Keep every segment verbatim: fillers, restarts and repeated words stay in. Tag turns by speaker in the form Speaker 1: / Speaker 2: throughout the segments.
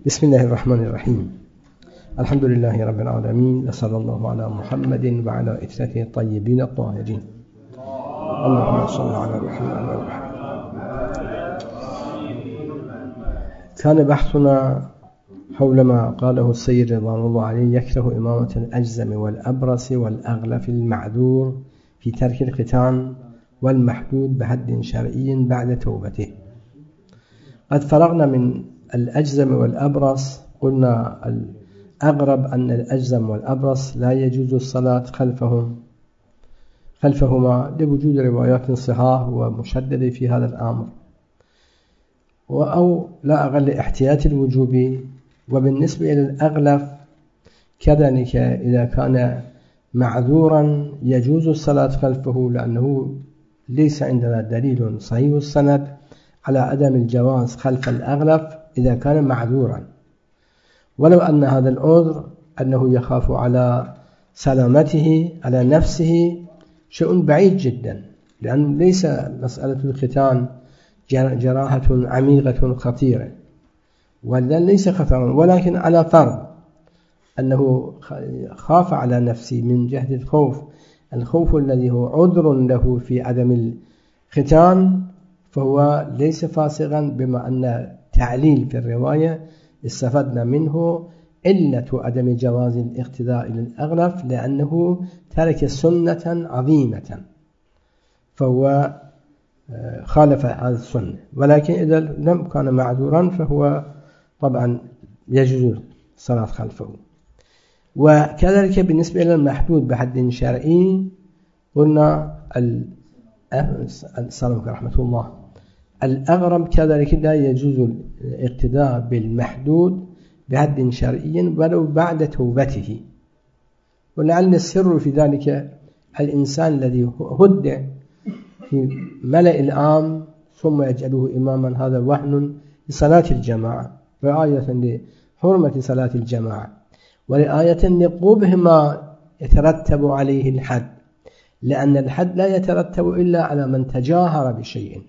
Speaker 1: بسم الله الرحمن الرحيم. الحمد لله رب العالمين، وصلى الله على محمد وعلى إثرته الطيبين الطاهرين. اللهم صل على محمد وعلى كان بحثنا حول ما قاله السيد رضوان الله عليه: يكره إمامة الأجزم والأبرص والأغلف المعذور في ترك الختان والمحدود بحد شرعي بعد توبته. قد فرغنا من الأجزم والأبرص. قلنا الأغرب أن الأجزم والأبرص لا يجوز الصلاة خلفهم خلفهما لوجود روايات صحاح ومشددة في هذا الأمر، أو لا أقل احتياط الوجوب. وبالنسبة إلى الأغلف كذلك إذا كان معذورا يجوز الصلاة خلفه، لأنه ليس عندنا دليل صحيح السند على عدم الجواز خلف الأغلف إذا كان معذورا، ولو أن هذا العذر أنه يخاف على سلامته على نفسه شيء بعيد جدا، لأن ليس مسألة الختان جراحة عميقة خطيرة، ولا ليس خطرا، ولكن على فرض أنه خاف على نفسه من جهة الخوف الخوف الذي هو عذر له في عدم الختان، فهو ليس فاسقا. بما أن تعليل في الرواية استفدنا منه علة عدم جواز الاقتداء للأغلف لأنه ترك سنة عظيمة، فهو خالف هذه السنة. ولكن إذا لم كان معذورا فهو طبعا يجوز الصلاة خلفه. وكذلك بالنسبة إلى المحدود بحد شرعي قلنا السلام رحمة الله الأغرب كذلك لا يجوز الاقتداء بالمحدود بحد شرعي ولو بعد توبته. ولعل السر في ذلك الإنسان الذي هد في ملأ العام ثم يجعله إماما، هذا وهن لصلاة الجماعة، رعاية لحرمة صلاة الجماعة، ورعاية لقبح ما يترتب عليه الحد، لأن الحد لا يترتب إلا على من تجاهر بشيء.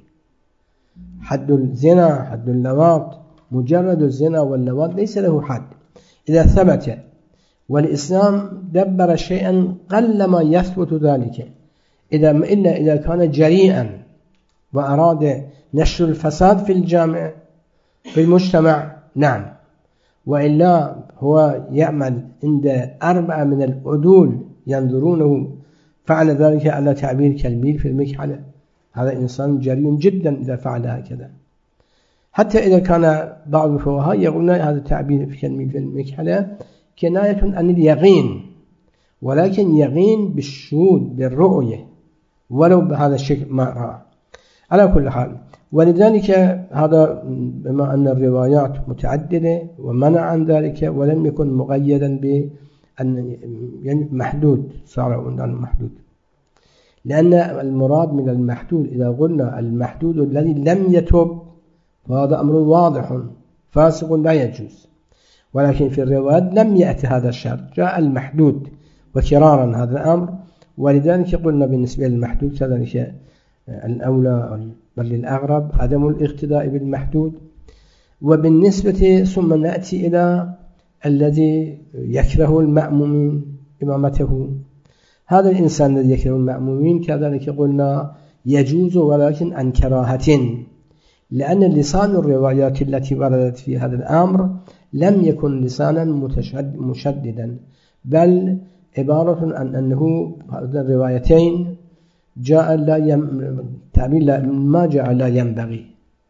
Speaker 1: حد الزنا، حد اللواط، مجرد الزنا واللواط ليس له حد إذا ثبت، والإسلام دبر شيئا قلما يثبت ذلك إذا إلا إذا كان جريئا وأراد نشر الفساد في الجامع في المجتمع، نعم، وإلا هو يعمل عند أربعة من العدول ينظرونه فعل ذلك على تعبير كالميل في المكحلة، هذا إنسان جريء جدا إذا فعل هكذا. حتى إذا كان بعض الفقهاء يقولون هذا التعبير كالميل في المكحلة كناية عن اليقين، ولكن يقين بالشهود بالرؤية ولو بهذا الشكل ما رأى. على كل حال، ولذلك هذا بما أن الروايات متعددة ومنع عن ذلك ولم يكن مقيدا بأن يعني محدود، صار عندنا محدود، لأن المراد من المحدود إذا قلنا المحدود الذي لم يتوب فهذا أمر واضح فاسق لا يجوز، ولكن في الروايات لم يأتي هذا الشرط، جاء المحدود وكرارا هذا الأمر. ولذلك قلنا بالنسبة للمحدود كذلك الأولى بل للأغرب عدم الاقتداء بالمحدود. وبالنسبة ثم نأتي إلى الذي يكره المأمومين إمامته، هذا الإنسان الذي يكره المأمومين كذلك قلنا يجوز ولكن عن كراهة، لأن لسان الروايات التي وردت في هذا الأمر لم يكن لسانا مشددا، بل عبارة عن أنه هذه الروايتين جاء لا يم... تعبير ما جاء لا ينبغي،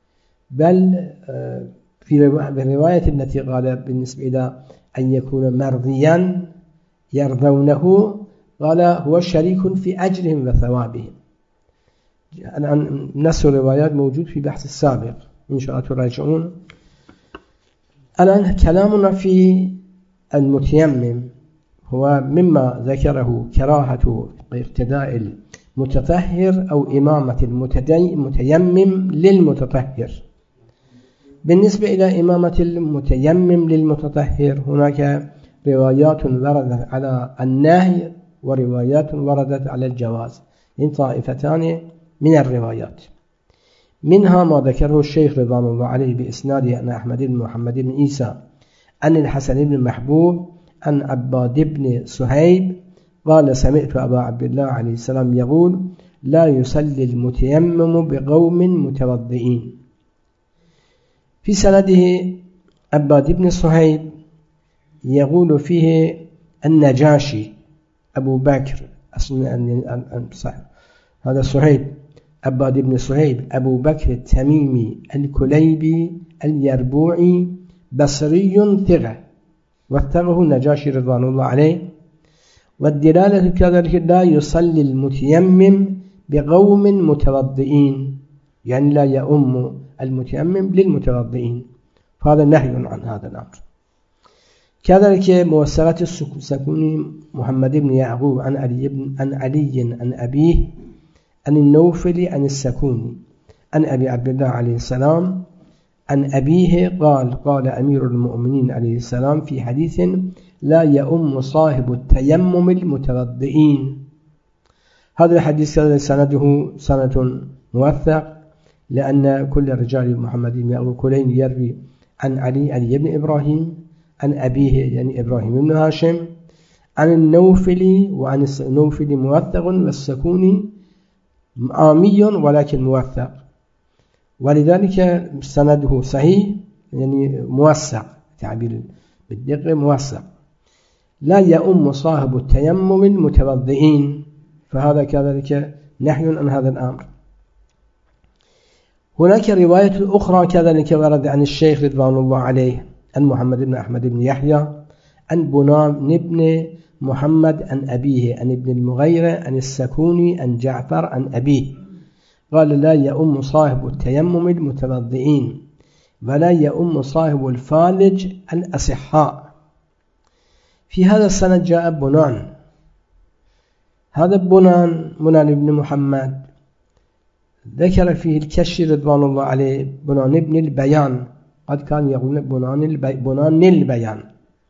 Speaker 1: بل في الرواية التي قال بالنسبة إلى أن يكون مرضيا يرضونه قال هو شريك في أجرهم وثوابهم. الآن نفس الروايات موجود في بحث السابق إن شاء الله تراجعون. الآن كلامنا في المتيمم هو مما ذكره كراهة اقتداء المتطهر أو إمامة المتيمم للمتطهر. بالنسبة إلى إمامة المتيمم للمتطهر هناك روايات وردت على النهي وروايات وردت على الجواز، إن طائفتان من الروايات. منها ما ذكره الشيخ رضوان الله عليه بإسناده أن أحمد بن محمد بن عيسى عن الحسن بن محبوب عن عباد بن صهيب قال سمعت أبا عبد الله عليه السلام يقول لا يصلي المتيمم بقوم متوضئين. في سنده عباد بن صهيب يقول فيه النجاشي أبو بكر، هذا صهيب عباد بن صهيب أبو بكر التميمي الكليبي اليربوعي بصري ثقة، وثقه النجاشي رضوان الله عليه. والدلالة كذلك لا يصلي المتيمم بقوم متوضئين، يعني لا يؤم المتيمم للمتوضئين، فهذا نهي عن هذا الأمر. كذلك موثقة السكوني محمد بن يعقوب عن علي بن عن علي عن أبيه عن النوفل عن السكوني عن أبي عبد الله عليه السلام عن أبيه قال قال أمير المؤمنين عليه السلام في حديث لا يؤم صاحب التيمم المتوضئين. هذا الحديث سنده سنة موثق، لأن كل رجال محمد بن يعقوب كلين يروي عن علي علي بن إبراهيم عن أبيه يعني إبراهيم بن هاشم عن النوفلي، وعن النوفلي موثق والسكوني عامي ولكن موثق، ولذلك سنده صحيح يعني موثق، تعبير بالدقة موثق. لا يؤم صاحب التيمم المتوضئين، فهذا كذلك نحي عن هذا الأمر. هناك رواية أخرى كذلك ورد عن الشيخ رضوان الله عليه عن محمد بن أحمد بن يحيى عن بنان بن محمد عن أبيه عن ابن المغيرة عن السكوني عن جعفر عن أبيه قال لا يؤم صاحب التيمم المتوضئين ولا يؤم صاحب الفالج الأصحاء. في هذا السند جاء بنان، هذا بنان بنان بن محمد ذكر فيه الكشي رضوان الله عليه بنان بن البيان، قد كان يقول بنان, البي... بنان البيان.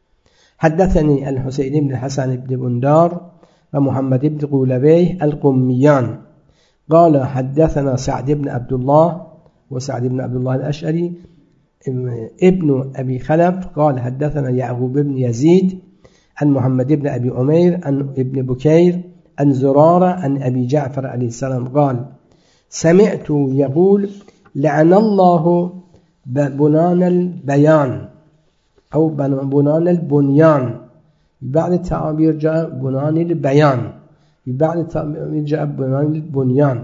Speaker 1: حدثني الحسين بن الحسن بن بندار ومحمد بن قولبيه القميان قال حدثنا سعد بن عبد الله وسعد بن عبد الله الأشعري ابن أبي خلف قال حدثنا يعقوب بن يزيد عن محمد بن أبي عمير عن ابن بكير عن زرارة عن أبي جعفر عليه السلام قال سمعت يقول لعن الله بنان البيان أو بنان البنيان، بعد التعابير جاء بنان البيان، بعد التعابير جاء بنان البنيان.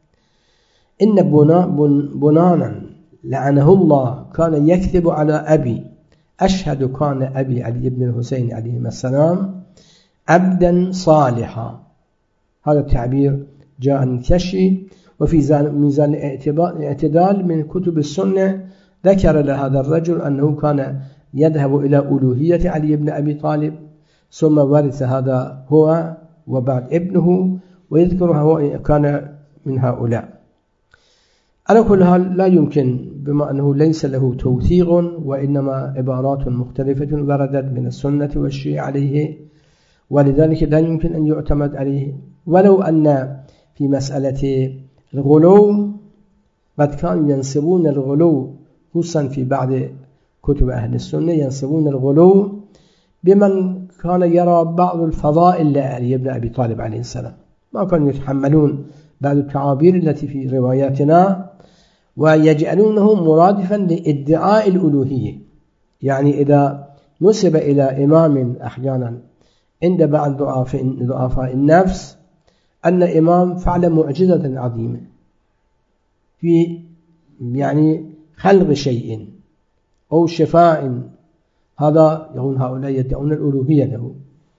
Speaker 1: إن بنانا لعنه الله كان يكذب على أبي، أشهد كان أبي علي بن الحسين عليه السلام عبدا صالحا. هذا التعبير جاء عن الكشي. وفي ميزان الاعتدال من كتب السنة ذكر لهذا الرجل أنه كان يذهب إلى ألوهية علي بن أبي طالب، ثم ورث هذا هو وبعد ابنه، ويذكر هو كان من هؤلاء. على كل حال لا يمكن، بما أنه ليس له توثيق وإنما عبارات مختلفة وردت من السنة والشيء عليه، ولذلك لا يمكن أن يعتمد عليه. ولو أن في مسألة الغلو قد كانوا ينسبون الغلو، خصوصا في بعض كتب أهل السنة ينسبون الغلو بمن كان يرى بعض الفضائل لعلي بن أبي طالب عليه السلام، ما كانوا يتحملون بعض التعابير التي في رواياتنا ويجعلونه مرادفا لادعاء الألوهية. يعني إذا نسب إلى إمام أحيانا عند بعض ضعفاء النفس أن إمام فعل معجزة عظيمة في يعني خلق شيء أو شفاء، هذا يقول هؤلاء يدعون الألوهية له،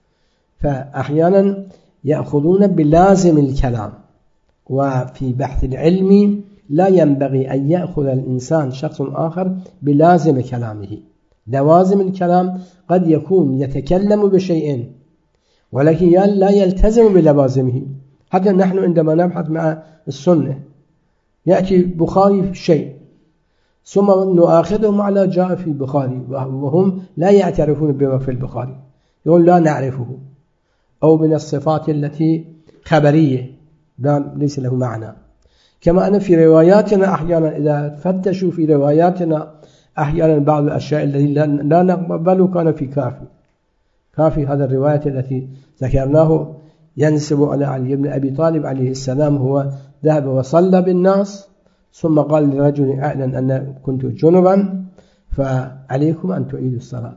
Speaker 1: فأحيانا يأخذون بلازم الكلام. وفي بحث العلم لا ينبغي أن يأخذ الإنسان شخص آخر بلازم كلامه. لوازم الكلام قد يكون يتكلم بشيء ولكن لا يلتزم بلوازمه. حتى نحن عندما نبحث مع السنة يأتي بخاري في شيء ثم نؤاخذهم على جاء في البخاري وهم لا يعترفون بما في البخاري، يقول لا نعرفه، أو من الصفات التي خبرية ليس له معنى. كما أن في رواياتنا أحيانا إذا فتشوا في رواياتنا أحيانا بعض الأشياء التي لا نقبل كان في كافي كافي هذا الرواية التي ذكرناه ينسب على علي بن أبي طالب عليه السلام، هو ذهب وصلى بالناس ثم قال لرجل أعلن أن كنت جنبا فعليكم أن تعيدوا الصلاة.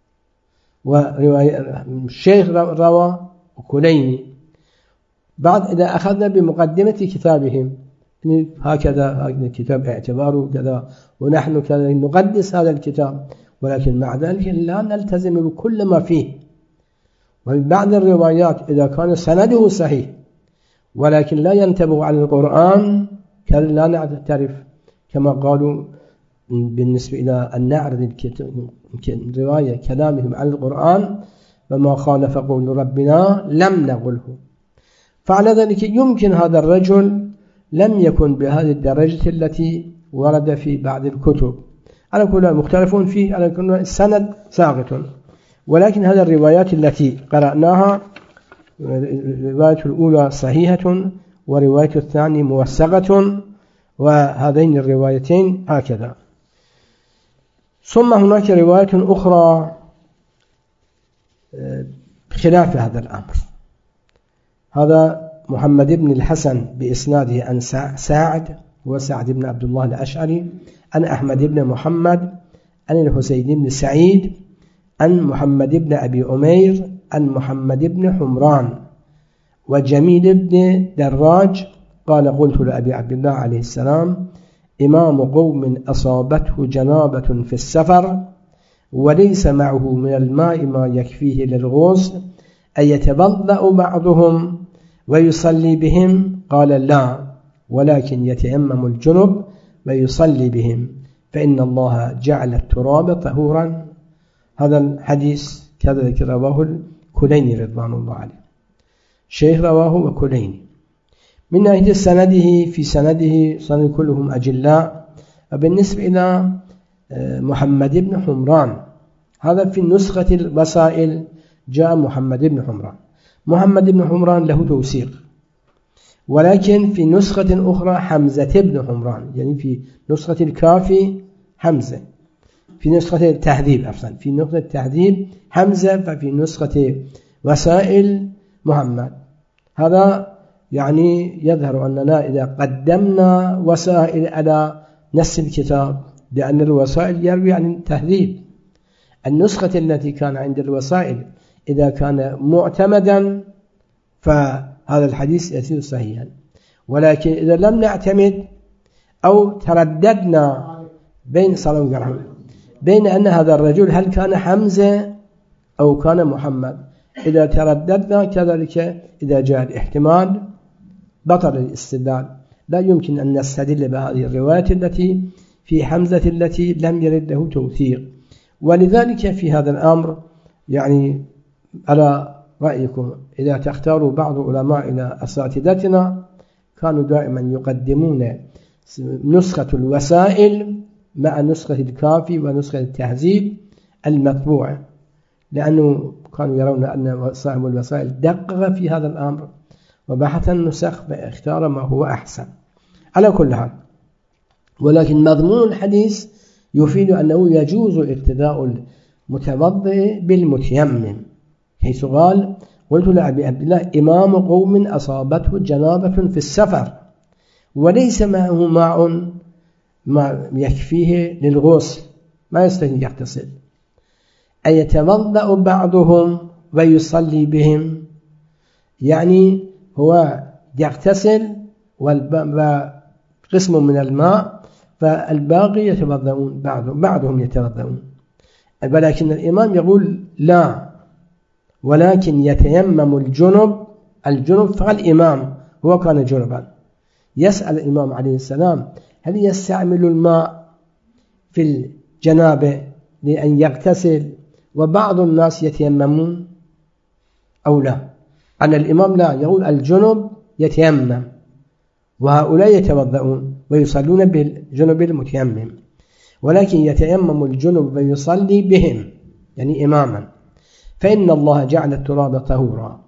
Speaker 1: ورواية الشيخ روى كليني. بعد إذا أخذنا بمقدمة كتابهم هكذا كتاب اعتباره كذا ونحن كذا نقدس هذا الكتاب، ولكن مع ذلك لا نلتزم بكل ما فيه. ومن بعض الروايات إذا كان سنده صحيح ولكن لا ينتبه على القرآن كذا لا نعترف، كما قالوا بالنسبة إلى أن نعرض الرواية كلامهم على القرآن وما خالف قول ربنا لم نقله. فعلى ذلك يمكن هذا الرجل لم يكن بهذه الدرجة التي ورد في بعض الكتب، على كل مختلفون فيه، على كل السند ساقط. ولكن هذه الروايات التي قرأناها الرواية الأولى صحيحة ورواية الثانية موثقة، وهذين الروايتين هكذا. ثم هناك رواية أخرى بخلاف هذا الأمر. هذا محمد بن الحسن بإسناده عن ساعد وسعد بن عبد الله الأشعري عن أحمد بن محمد عن الحسين بن سعيد عن محمد بن أبي أمير عن محمد بن حمران وجميل بن دراج قال قلت لأبي عبد الله عليه السلام إمام قوم أصابته جنابة في السفر وليس معه من الماء ما يكفيه للغسل أيتوضأ بعضهم ويصلي بهم؟ قال لا، ولكن يتيمم الجنب ويصلي بهم فإن الله جعل التراب طهورا. هذا الحديث كذلك رواه الكليني رضوان الله عليه، شيخ رواه وكليني. من ناحية سنده في سنده سند كلهم أجلاء. وبالنسبة إلى محمد بن حمران هذا في نسخة الوسائل جاء محمد بن حمران. محمد بن حمران له توثيق، ولكن في نسخة أخرى حمزة بن حمران، يعني في نسخة الكافي حمزة، في نسخة التهذيب أفضل في نسخة التهذيب حمزة، ففي نسخة وسائل محمد. هذا يعني يظهر أننا إذا قدمنا وسائل على نص الكتاب، لأن الوسائل يروي عن التهذيب. النسخة التي كان عند الوسائل إذا كان معتمدا فهذا الحديث يصير صحيحا، ولكن إذا لم نعتمد أو ترددنا بين صلى بين أن هذا الرجل هل كان حمزة أو كان محمد، إذا ترددنا كذلك إذا جاء الاحتمال بطل الاستدلال. لا يمكن أن نستدل بهذه الرواية التي في حمزة التي لم يرد له توثيق. ولذلك في هذا الأمر يعني على رأيكم إذا تختاروا بعض علماء أساتذتنا كانوا دائما يقدمون نسخة الوسائل مع نسخة الكافي ونسخة التهذيب المطبوعة، لأنه كانوا يرون أن صاحب الوسائل دقق في هذا الأمر وبحث النسخ فاختار ما هو أحسن. على كل حال، ولكن مضمون الحديث يفيد أنه يجوز اقتداء المتوضئ بالمتيمم، حيث قال قلت لأبي عبد الله إمام قوم أصابته جنابة في السفر وليس معه ماء ما يكفيه للغسل، ما يستطيع يغتسل، أيتوضأ بعضهم ويصلي بهم؟ يعني هو يغتسل وقسم من الماء فالباقي يتوضؤون، بعضهم, بعضهم يتوضؤون. ولكن الإمام يقول لا، ولكن يتيمم الجنب الجنب فالإمام هو كان جنبا. يسأل الإمام عليه السلام هل يستعمل الماء في الجنابة لأن يغتسل وبعض الناس يتيممون أو لا؟ أن الإمام لا، يقول الجنب يتيمم وهؤلاء يتوضؤون ويصلون بالجنب المتيمم، ولكن يتيمم الجنب ويصلي بهم يعني إماما فإن الله جعل التراب طهورا.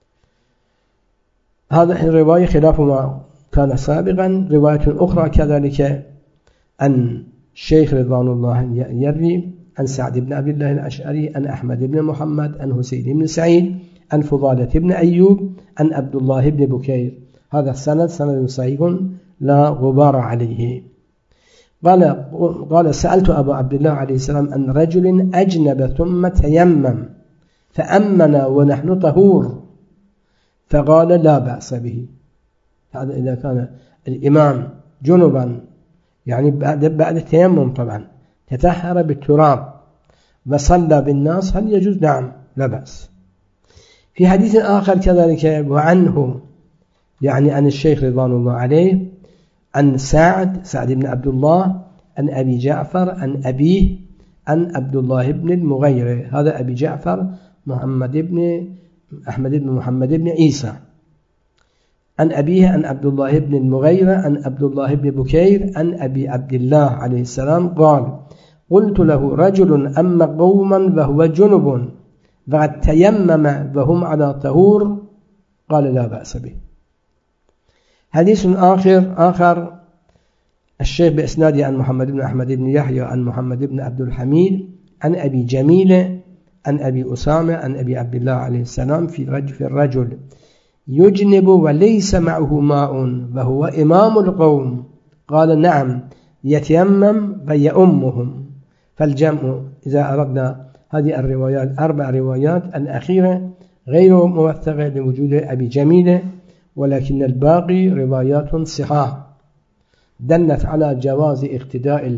Speaker 1: هذا الرواية خلاف ما كان سابقا. رواية أخرى كذلك أن الشيخ رضوان الله يروي عن سعد بن عبد الله الأشعري عن أحمد بن محمد عن حسين بن سعيد عن فضالة بن أيوب عن عبد الله بن بكير. هذا السند سند صحيح لا غبار عليه. قال قال سألت أبا عبد الله عليه السلام عن رجل أجنب ثم تيمم فأمنا ونحن طهور فقال لا بأس به. هذا إذا كان الإمام جنبا يعني بعد بعد التيمم طبعا تطهر بالتراب وصلى بالناس هل يجوز؟ نعم لا بأس. في حديث آخر كذلك وعنه يعني عن الشيخ رضوان الله عليه عن سعد سعد بن عبد الله عن أبي جعفر عن أبيه عن عبد الله بن المغيرة. هذا أبي جعفر محمد بن أحمد بن محمد بن عيسى عن أبيه عن عبد الله بن المغيرة عن عبد الله بن بكير عن أبي عبد الله عليه السلام قال قلت له رجل أما قوما وهو جنب وقد تيمم وهم على طهور قال لا بأس به. حديث آخر آخر الشيخ بإسناده عن محمد بن أحمد بن يحيى عن محمد بن عبد الحميد عن أبي جميلة عن أبي أسامة عن أبي عبد الله عليه السلام في رجل, في الرجل يجنب وليس معه ماء وهو إمام القوم قال نعم يتيمم ويؤمهم. فالجمع إذا أردنا هذه الروايات أربع روايات الأخيرة غير موثقة لوجود أبي جميلة ولكن الباقي روايات صحاح دلت على جواز اقتداء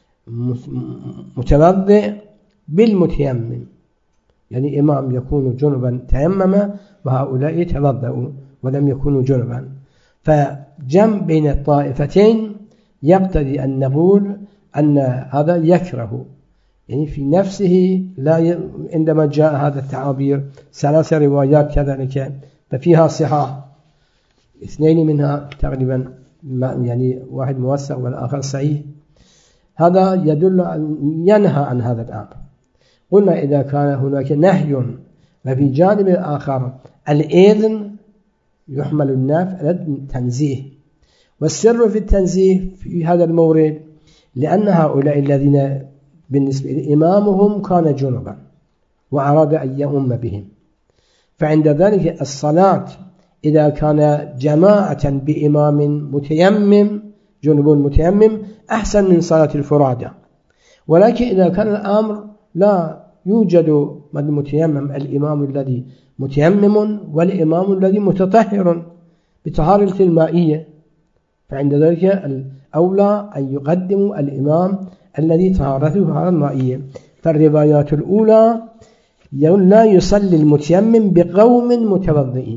Speaker 1: المتوضئ بالمتيمم يعني إمام يكون جنبا تيمم وهؤلاء يتوضؤوا ولم يكونوا جنبا. فجمع بين الطائفتين يقتضي أن نقول أن هذا يكره يعني في نفسه لا ي... عندما جاء هذا التعابير ثلاث روايات كذلك ففيها صحاح اثنين منها تقريبا يعني واحد موثق والآخر صحيح. هذا يدل أن ينهى عن هذا الأمر. قلنا إذا كان هناك نهي وفي جانب الآخر الإذن يحمل النفي على التنزيه والسر في التنزيه في هذا المورد لأن هؤلاء الذين بالنسبة لإمامهم كان جنبا وأراد أن يؤم بهم فعند ذلك الصلاة إذا كان جماعة بإمام متيمم جنب متيمم أحسن من صلاة الفرادى. ولكن إذا كان الأمر لا يوجد متيمم الإمام الذي متيمم والإمام الذي متطهر بطهارة المائية فعند ذلك الأولى أن يقدم الإمام الذي طهارته طهارة المائية. فالروايات الأولى لا يصلي المتيمم بقوم متوضئين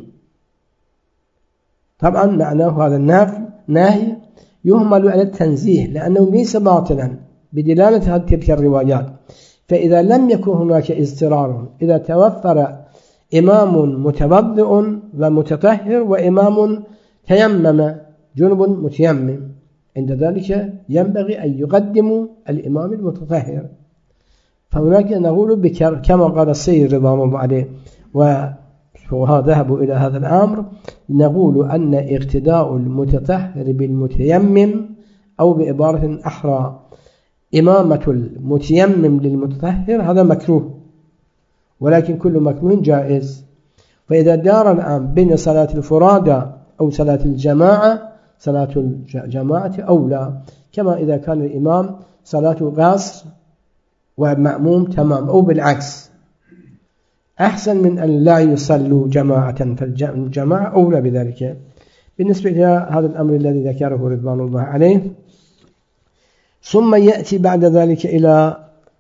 Speaker 1: طبعا معناه هذا النهي يهمل على التنزيه لأنه ليس باطلا بدلالة تلك الروايات. فإذا لم يكن هناك اضطرار إذا توفر إمام متوضئ ومتطهر وإمام تيمم جنب متيمم عند ذلك ينبغي أن يقدموا الإمام المتطهر. فهناك نقول كما قال السيد رضوان الله عليه وهو ذهبوا إلى هذا الأمر نقول أن اقتداء المتطهر بالمتيمم أو بعبارة أحرى إمامة المتيمم للمتطهر هذا مكروه ولكن كل مكروه جائز. فإذا دار الآن بين صلاة الفرادى أو صلاة الجماعة صلاة الجماعة أولى كما إذا كان الإمام صلاة قصر ومأموم تمام أو بالعكس أحسن من أن لا يصلوا جماعة فالجماعة أولى بذلك. بالنسبة إلى هذا الأمر الذي ذكره رضوان الله عليه ثم يأتي بعد ذلك إلى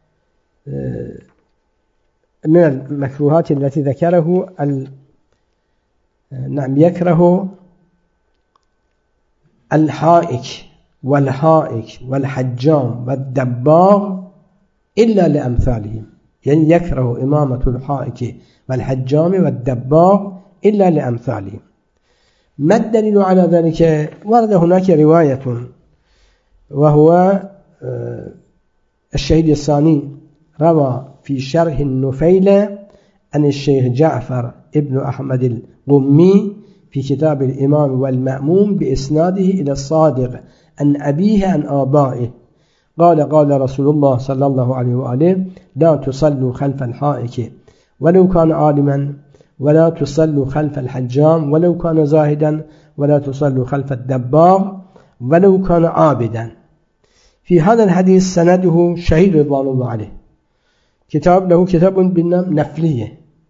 Speaker 1: من المكروهات التي ذكره نعم يكره الحائك والحائك والحجام والدباغ إلا لأمثالهم يعني يكره إمامة الحائك والحجام والدباغ إلا لأمثالهم. ما الدليل على ذلك؟ ورد هناك رواية وهو الشهيد الثاني روى في شرح النفيلة عن الشيخ جعفر ابن أحمد القمي في كتاب الإمام والمأموم بإسناده إلى الصادق عن أبيه عن آبائه قال قال رسول الله صلى الله عليه وآله لا تصلوا خلف الحائك ولو كان عالما ولا تصلوا خلف الحجام ولو كان زاهدا ولا تصلوا خلف الدباغ ولو كان عابدا. في هذا الحديث سنده شهيد رضوان الله عليه، كتاب له كتاب بالنام نفلية،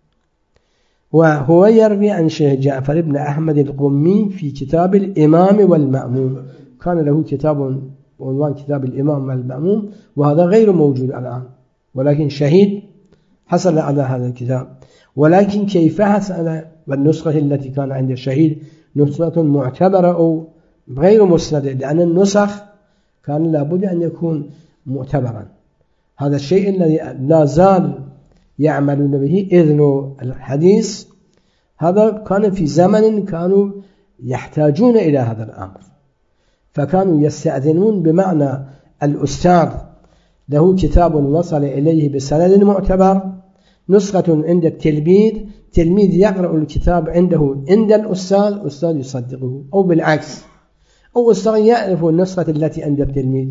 Speaker 1: وهو يروي عن شيخ جعفر بن أحمد القمي في كتاب الإمام والمأموم، كان له كتاب عنوان كتاب الإمام والمأموم، وهذا غير موجود الآن، ولكن شهيد حصل على هذا الكتاب. ولكن كيف حصل؟ والنسخة التي كان عند الشهيد نسخة معتبرة أو غير مسندة، لأن النسخ كان لابد أن يكون معتبرا. هذا الشيء الذي لا زال يعملون به إذن الحديث، هذا كان في زمن كانوا يحتاجون إلى هذا الأمر، فكانوا يستأذنون بمعنى الأستاذ له كتاب وصل إليه بسند معتبر، نسخة عند التلميذ، تلميذ يقرأ الكتاب عنده عند الأستاذ، أستاذ يصدقه، أو بالعكس، أو أستاذ يعرف النسخة التي عند التلميذ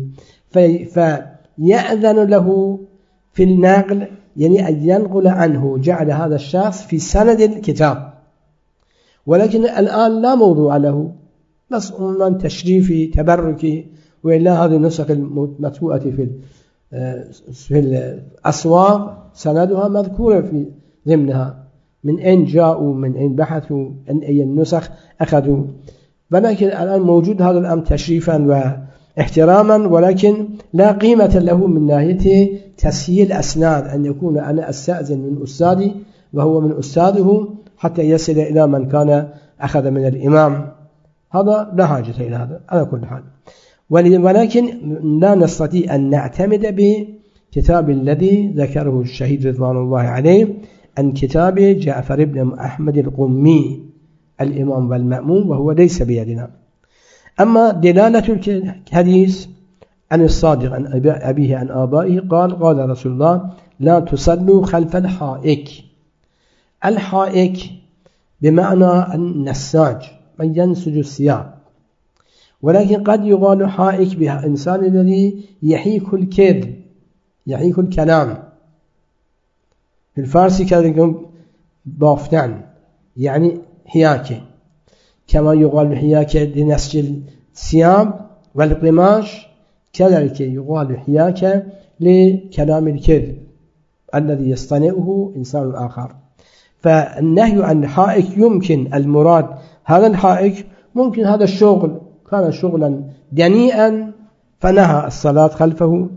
Speaker 1: فيأذن له في النقل، يعني أن ينقل عنه، جعل هذا الشخص في سند الكتاب. ولكن الآن لا موضوع له، بس من تشريفي تبركي، وإلا هذه النسخ المطبوعة في في الأسواق سندها مذكورة في ضمنها، من أين جاءوا، من أين بحثوا، من أي النسخ أخذوا. ولكن الآن موجود هذا الأمر تشريفا واحتراما، ولكن لا قيمة له من ناحية تسهيل أسناد، أن يكون أنا أستأذن من أستاذي وهو من أستاذه حتى يصل إلى من كان أخذ من الإمام، هذا لا حاجة إلى هذا على كل حال. ولكن لا نستطيع أن نعتمد بكتاب الذي ذكره الشهيد رضوان الله عليه عن كتاب جعفر بن أحمد القمي الإمام والمأموم، وهو ليس بيدنا. أما دلالة الحديث عن الصادق عن أبيه عن آبائه قال قال رسول الله لا تصلوا خلف الحائك. الحائك بمعنى النساج، من ينسج الثياب، ولكن قد يقال حائك بها إنسان الذي يحيك الكذب، يحيك الكلام. في الفارسي كذلك بافتن، يعني حياكة، كما يقال حياكة لنسج الثياب والقماش، كذلك يقال حياكة لكلام الكذب الذي يصطنعه إنسان آخر. فالنهي عن الحائك يمكن المراد هذا الحائك، ممكن هذا الشغل كان شغلا دنيئا فنهى الصلاة خلفه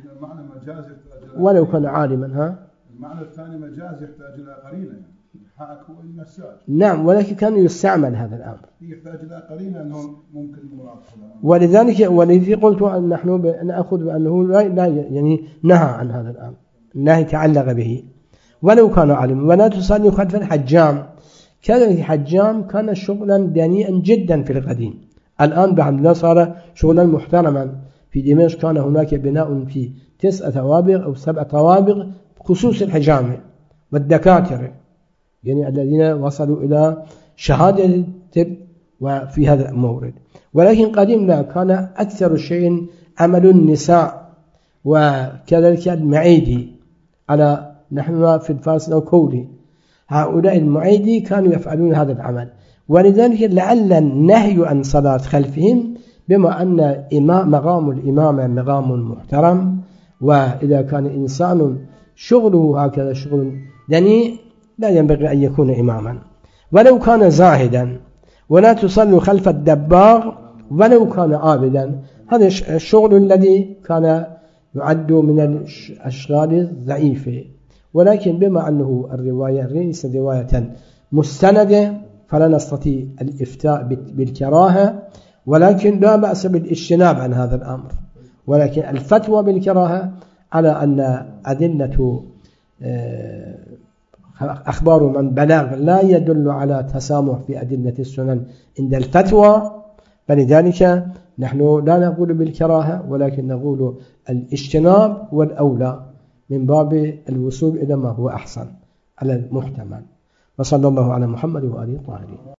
Speaker 1: ولو كان عالما. ها
Speaker 2: المعنى الثاني مجاز يحتاج إلى قرينة، حائك هو النساج.
Speaker 1: نعم، ولكن كان يستعمل هذا الأمر،
Speaker 2: يحتاج إلى قرينة أنه ممكن مراد.
Speaker 1: ولذلك ولذلك قلت أن نحن نأخذ بأنه لا يعني نهى عن هذا الأمر، النهي تعلق به ولو كان عالما. ولا تصلي خلف الحجام، كذلك الحجام كان شغلا دنيئا جدا في القديم، الآن بحمد الله صار شغلا محترما. في دمشق كان هناك بناء في تسع طوابق أو سبع طوابق خصوص الحجامة والدكاترة، يعني الذين وصلوا إلى شهادة الطب وفي هذا المورد. ولكن قديم لا، كان أكثر شيء عمل النساء، وكذلك المعيدي، على نحن في الفارس أو كودي، هؤلاء المعيدي كانوا يفعلون هذا العمل. ولذلك لعل النهي عن صلاة خلفهم، بما أن مقام الإمامة مقام محترم، وإذا كان إنسان شغله هكذا شغل دنيء لا ينبغي أن يكون إماما. ولو كان زاهدا، ولا تصلوا خلف الدباغ ولو كان عابدا، هذا الشغل الذي كان يعد من الأشغال الضعيفة. ولكن بما أنه الرواية ليس رواية مستندة فلا نستطيع الإفتاء بالكراهة، ولكن لا بأس بالاجتناب عن هذا الأمر. ولكن الفتوى بالكراهة على أن أدلة أخبار من بلغ لا يدل على تسامح في أدلة السنن عند الفتوى، فلذلك نحن لا نقول بالكراهة، ولكن نقول الاجتناب والأولى من باب الوصول إلى ما هو أحسن على المحتمل. وصلى الله على محمد وآله الطاهرين.